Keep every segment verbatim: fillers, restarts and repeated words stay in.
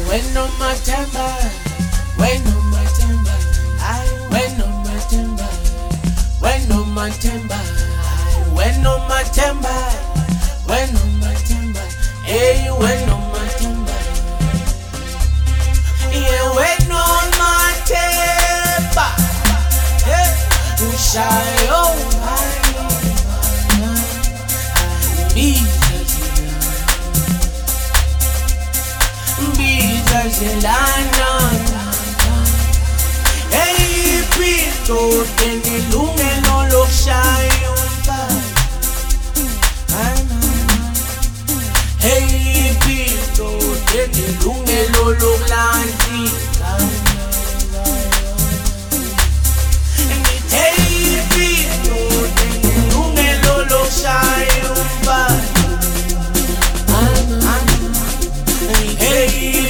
When no matemba, when no matemba, when no matemba, when no matemba, when no matemba, when no matemba, hey, when no matemba, yeah, when no matemba, hey, ushai oh, Zelana, hey, Pito, teni lunge no lokshayo pa. Hey, Pito, teni lunge no loklanti. Hey, Pito, teni lunge no lokshayo pa. Hey.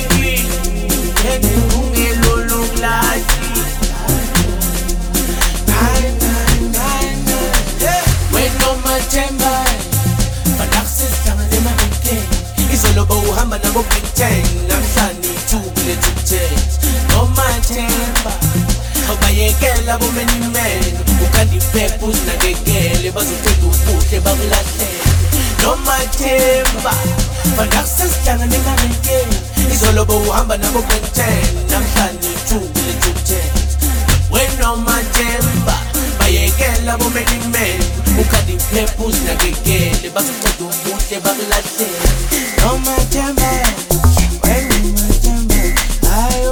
Uhamba na mopiteng namhlanje ithubile tukuthethe noma themba awubayekela bomenimene ukandiphepha uzinakekele bazocela ubuhle bakulahlele noma themba bangakusesihlangane emarenkeni izolo bowuhamba na mopiteng namhlanje ithubile tukuthethe wenoma themba bayekela bomenimene ukandiphepha uzinakekele bazocela ubuhle bakulahlele no matemba, when you matemba, ayo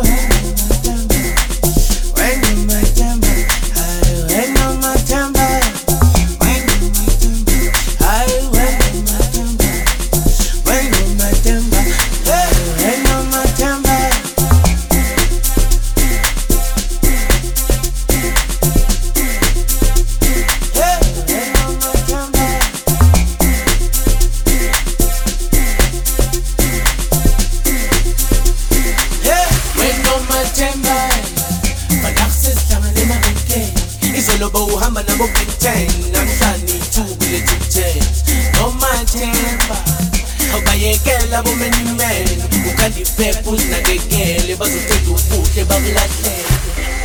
when you matemba, ayo when no matemba, when you matemba, ayo when you matemba, when no matemba, hey, when no matemba. Izolo bowuhamba na mopiteng namhlanje ithubile tukuthethe noma themba awubayekela bomenimene ukandiphepha uzinakekele bazocela ubuhle bakulahlele